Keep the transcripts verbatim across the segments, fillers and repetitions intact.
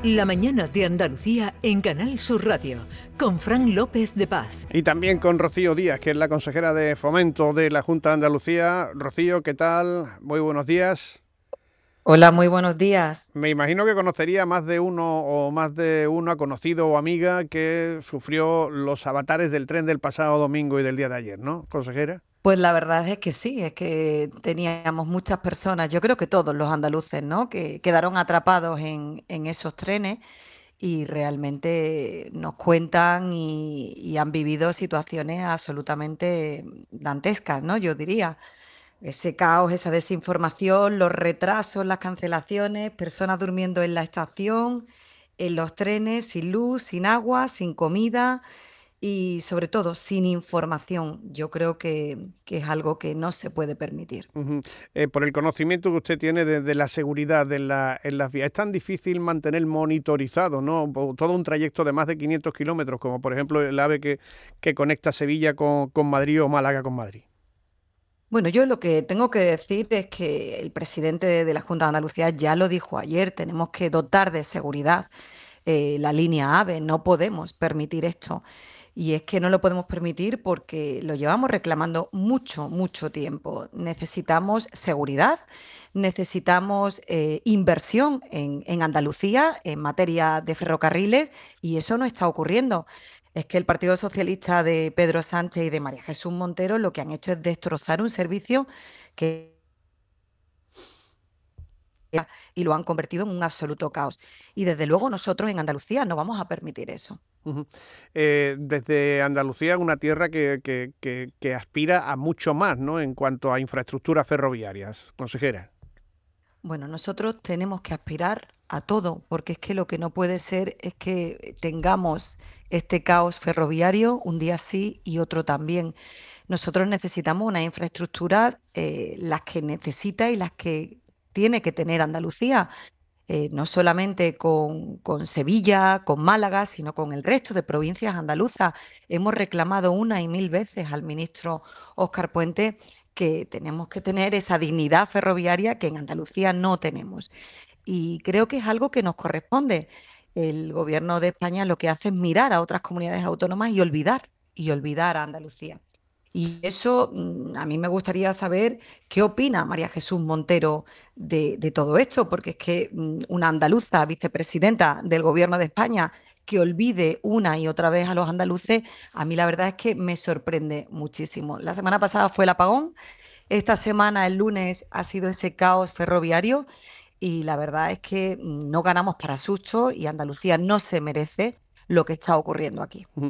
La mañana de Andalucía en Canal Sur Radio, con Fran López de Paz. Y también con Rocío Díaz, que es la consejera de Fomento de la Junta de Andalucía. Rocío, ¿qué tal? Muy buenos días. Hola, muy buenos días. Me imagino que conocería más de uno o más de una conocido o amiga que sufrió los avatares del tren del pasado domingo y del día de ayer, ¿no, consejera? Pues la verdad es que sí, es que teníamos muchas personas, yo creo que todos los andaluces, ¿no?, que quedaron atrapados en, en esos trenes y realmente nos cuentan y, y han vivido situaciones absolutamente dantescas, ¿no?, yo diría. Ese caos, esa desinformación, los retrasos, las cancelaciones, personas durmiendo en la estación, en los trenes, sin luz, sin agua, sin comida y sobre todo sin información. Yo creo que, que es algo que no se puede permitir. Uh-huh. Eh, por el conocimiento que usted tiene de, de la seguridad de la, en las vías, es tan difícil mantener monitorizado, ¿no?, todo un trayecto de más de quinientos kilómetros, como por ejemplo el AVE que, que conecta Sevilla con, con Madrid o Málaga con Madrid. Bueno, yo lo que tengo que decir es que el presidente de, de la Junta de Andalucía ya lo dijo ayer, tenemos que dotar de seguridad eh, la línea AVE, no podemos permitir esto. Y es que no lo podemos permitir porque lo llevamos reclamando mucho, mucho tiempo. Necesitamos seguridad, necesitamos eh, inversión en, en Andalucía en materia de ferrocarriles y eso no está ocurriendo. Es que el Partido Socialista de Pedro Sánchez y de María Jesús Montero lo que han hecho es destrozar un servicio que y lo han convertido en un absoluto caos. Y desde luego nosotros en Andalucía no vamos a permitir eso. Uh-huh. Eh, desde Andalucía, una tierra que, que, que, que aspira a mucho más, ¿no?, en cuanto a infraestructuras ferroviarias, consejera. Bueno, nosotros tenemos que aspirar a todo, porque es que lo que no puede ser es que tengamos este caos ferroviario un día sí y otro también. Nosotros necesitamos una infraestructura, eh, las que necesita y las que tiene que tener Andalucía, eh, no solamente con, con Sevilla, con Málaga, sino con el resto de provincias andaluzas. Hemos reclamado una y mil veces al ministro Óscar Puente que tenemos que tener esa dignidad ferroviaria que en Andalucía no tenemos. Y creo que es algo que nos corresponde. El gobierno de España lo que hace es mirar a otras comunidades autónomas y olvidar, y olvidar a Andalucía. Y eso, a mí me gustaría saber qué opina María Jesús Montero de, de todo esto, porque es que una andaluza vicepresidenta del Gobierno de España que olvide una y otra vez a los andaluces, a mí la verdad es que me sorprende muchísimo. La semana pasada fue el apagón, esta semana, el lunes, ha sido ese caos ferroviario y la verdad es que no ganamos para susto y Andalucía no se merece lo que está ocurriendo aquí. Uh-huh.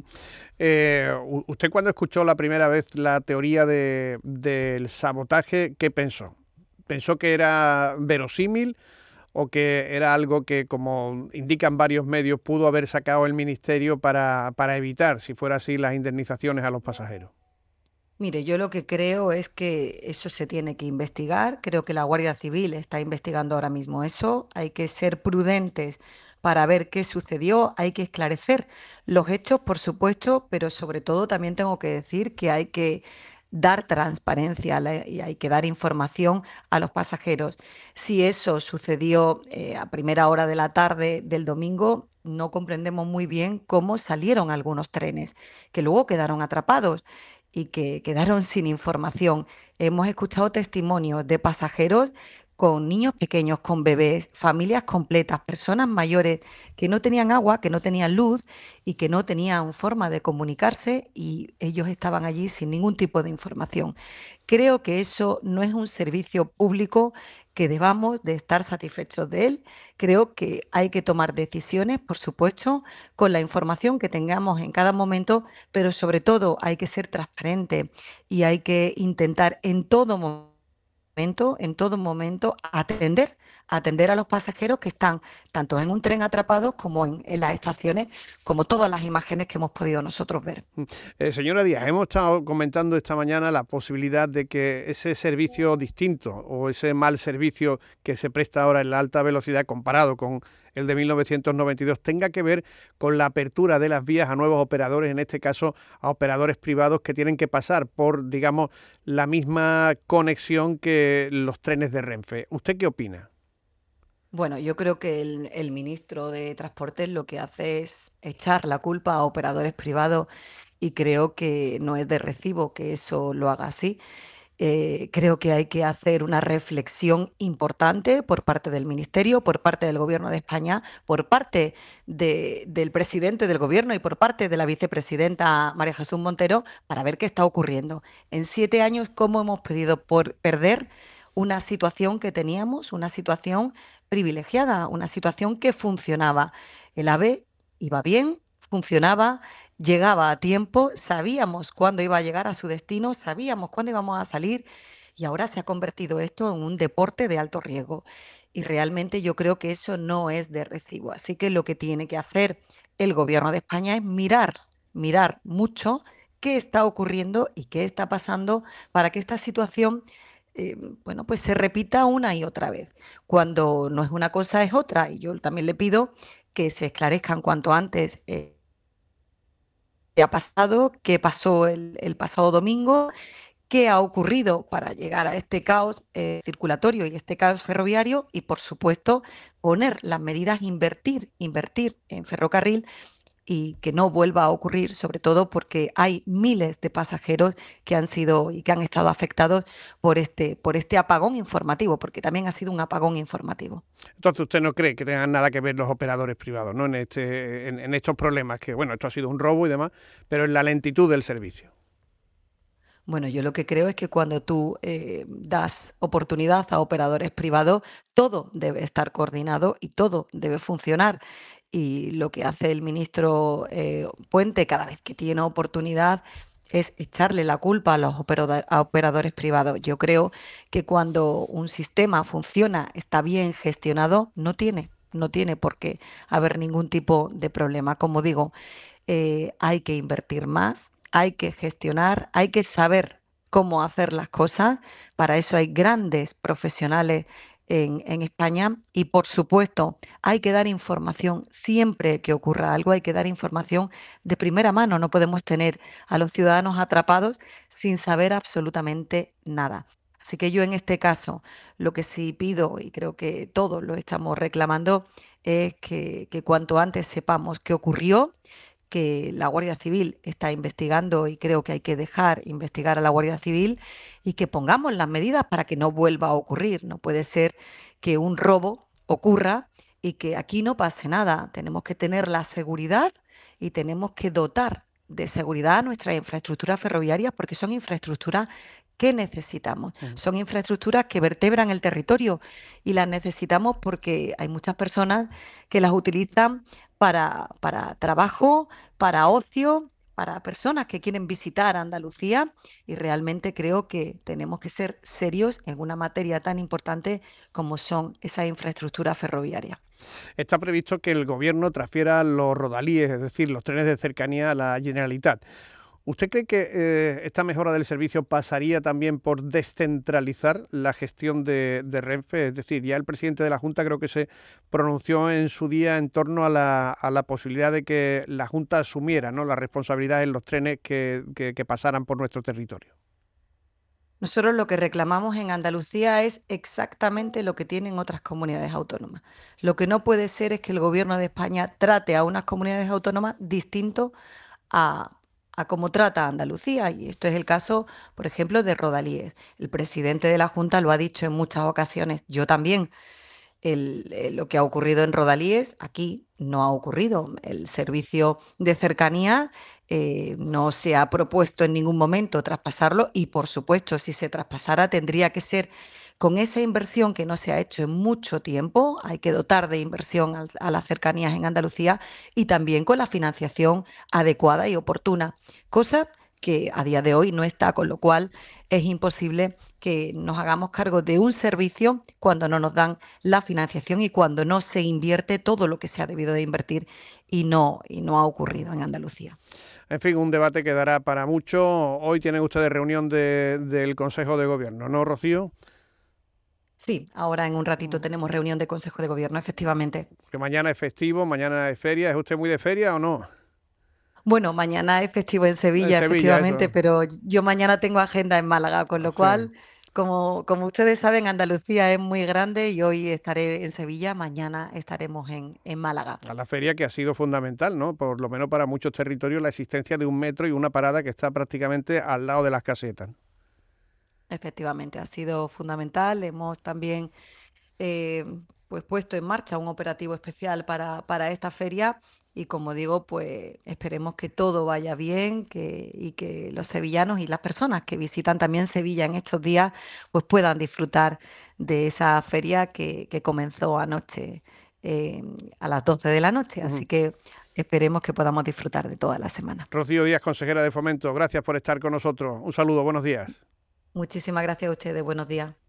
Eh, usted cuando escuchó la primera vez la teoría de, del sabotaje, ¿qué pensó? ¿Pensó que era verosímil o que era algo que, como indican varios medios, pudo haber sacado el Ministerio para, para evitar, si fuera así, las indemnizaciones a los pasajeros? Mire, yo lo que creo es que eso se tiene que investigar. Creo que la Guardia Civil está investigando ahora mismo eso. Hay que ser prudentes para ver qué sucedió. Hay que esclarecer los hechos, por supuesto, pero sobre todo también tengo que decir que hay que dar transparencia y hay que dar información a los pasajeros. Si eso sucedió eh, a primera hora de la tarde del domingo, no comprendemos muy bien cómo salieron algunos trenes, que luego quedaron atrapados y que quedaron sin información. Hemos escuchado testimonios de pasajeros con niños pequeños, con bebés, familias completas, personas mayores que no tenían agua, que no tenían luz y que no tenían forma de comunicarse y ellos estaban allí sin ningún tipo de información. Creo que eso no es un servicio público que debamos de estar satisfechos de él. Creo que hay que tomar decisiones, por supuesto, con la información que tengamos en cada momento, pero sobre todo hay que ser transparente y hay que intentar en todo momento en todo momento atender, atender a los pasajeros que están tanto en un tren atrapados como en, en las estaciones, como todas las imágenes que hemos podido nosotros ver. Eh, señora Díaz, hemos estado comentando esta mañana la posibilidad de que ese servicio distinto o ese mal servicio que se presta ahora en la alta velocidad comparado con el de mil novecientos noventa y dos tenga que ver con la apertura de las vías a nuevos operadores, en este caso a operadores privados que tienen que pasar por, digamos, la misma conexión que los trenes de Renfe. ¿Usted qué opina? Bueno, yo creo que el, el ministro de Transportes lo que hace es echar la culpa a operadores privados y creo que no es de recibo que eso lo haga así. Eh, creo que hay que hacer una reflexión importante por parte del Ministerio, por parte del Gobierno de España, por parte de- del presidente del Gobierno y por parte de la vicepresidenta María Jesús Montero para ver qué está ocurriendo. En siete años, ¿cómo hemos podido por perder una situación que teníamos, una situación privilegiada, una situación que funcionaba? El AVE iba bien, funcionaba, llegaba a tiempo, sabíamos cuándo iba a llegar a su destino, sabíamos cuándo íbamos a salir y ahora se ha convertido esto en un deporte de alto riesgo. Y realmente yo creo que eso no es de recibo. Así que lo que tiene que hacer el gobierno de España es mirar, mirar mucho qué está ocurriendo y qué está pasando para que esta situación, eh, bueno, pues se repita una y otra vez. Cuando no es una cosa es otra. Y yo también le pido que se esclarezcan cuanto antes eh, qué ha pasado, qué pasó el, el pasado domingo, qué ha ocurrido para llegar a este caos eh, circulatorio y este caos ferroviario y, por supuesto, poner las medidas, invertir, invertir en ferrocarril y que no vuelva a ocurrir, sobre todo porque hay miles de pasajeros que han sido y que han estado afectados por este, por este apagón informativo, porque también ha sido un apagón informativo. Entonces, ¿usted no cree que tengan nada que ver los operadores privados, ¿no? En, este, en, en estos problemas, que bueno, esto ha sido un robo y demás, pero en la lentitud del servicio? Bueno, yo lo que creo es que cuando tú eh, das oportunidad a operadores privados, todo debe estar coordinado y todo debe funcionar. Y lo que hace el ministro eh, Puente cada vez que tiene oportunidad es echarle la culpa a los operada- a operadores privados. Yo creo que cuando un sistema funciona, está bien gestionado, no tiene, no tiene por qué haber ningún tipo de problema. Como digo, eh, hay que invertir más, hay que gestionar, hay que saber cómo hacer las cosas. Para eso hay grandes profesionales en, en España y, por supuesto, hay que dar información siempre que ocurra algo, hay que dar información de primera mano. No podemos tener a los ciudadanos atrapados sin saber absolutamente nada. Así que yo en este caso lo que sí pido, y creo que todos lo estamos reclamando, es que, que cuanto antes sepamos qué ocurrió, que la Guardia Civil está investigando y creo que hay que dejar investigar a la Guardia Civil y que pongamos las medidas para que no vuelva a ocurrir. No puede ser que un robo ocurra y que aquí no pase nada. Tenemos que tener la seguridad y tenemos que dotar de seguridad a nuestras infraestructuras ferroviarias porque son infraestructuras que necesitamos. Mm. Son infraestructuras que vertebran el territorio y las necesitamos porque hay muchas personas que las utilizan para, para trabajo, para ocio, para personas que quieren visitar Andalucía y realmente creo que tenemos que ser serios en una materia tan importante como son esas infraestructuras ferroviarias. Está previsto que el gobierno transfiera los rodalíes, es decir, los trenes de cercanía a la Generalitat. ¿Usted cree que eh, esta mejora del servicio pasaría también por descentralizar la gestión de, de Renfe? Es decir, ya el presidente de la Junta creo que se pronunció en su día en torno a la, a la posibilidad de que la Junta asumiera, ¿no?, la responsabilidad en los trenes que, que, que pasaran por nuestro territorio. Nosotros lo que reclamamos en Andalucía es exactamente lo que tienen otras comunidades autónomas. Lo que no puede ser es que el gobierno de España trate a unas comunidades autónomas distinto a, a cómo trata a Andalucía. Y esto es el caso, por ejemplo, de Rodalíes. El presidente de la Junta lo ha dicho en muchas ocasiones, yo también. El, eh, lo que ha ocurrido en Rodalíes aquí no ha ocurrido. El servicio de cercanía eh, no se ha propuesto en ningún momento traspasarlo y, por supuesto, si se traspasara tendría que ser con esa inversión que no se ha hecho en mucho tiempo. Hay que dotar de inversión a, a las cercanías en Andalucía y también con la financiación adecuada y oportuna, cosa que a día de hoy no está, con lo cual es imposible que nos hagamos cargo de un servicio cuando no nos dan la financiación y cuando no se invierte todo lo que se ha debido de invertir y no, y no ha ocurrido en Andalucía. En fin, un debate que dará para mucho. Hoy tienen ustedes reunión de, del Consejo de Gobierno, ¿no, Rocío? Sí, ahora en un ratito tenemos reunión de Consejo de Gobierno, efectivamente. Que mañana es festivo, mañana es feria. ¿Es usted muy de feria o no? Bueno, mañana es festivo en En Sevilla, Sevilla, efectivamente, eso. pero yo mañana tengo agenda en Málaga, con lo Sí. cual Como, como ustedes saben, Andalucía es muy grande y hoy estaré en Sevilla, mañana estaremos en, en Málaga. A la feria que ha sido fundamental, ¿no? Por lo menos para muchos territorios, la existencia de un metro y una parada que está prácticamente al lado de las casetas. Efectivamente, ha sido fundamental. Hemos también eh, pues puesto en marcha un operativo especial para, para esta feria y como digo, pues esperemos que todo vaya bien que, y que los sevillanos y las personas que visitan también Sevilla en estos días pues puedan disfrutar de esa feria que, que comenzó anoche eh, a las doce de la noche. Así Uh-huh. que esperemos que podamos disfrutar de toda la semana. Rocío Díaz, consejera de Fomento, gracias por estar con nosotros. Un saludo, buenos días. Muchísimas gracias a ustedes. Buenos días.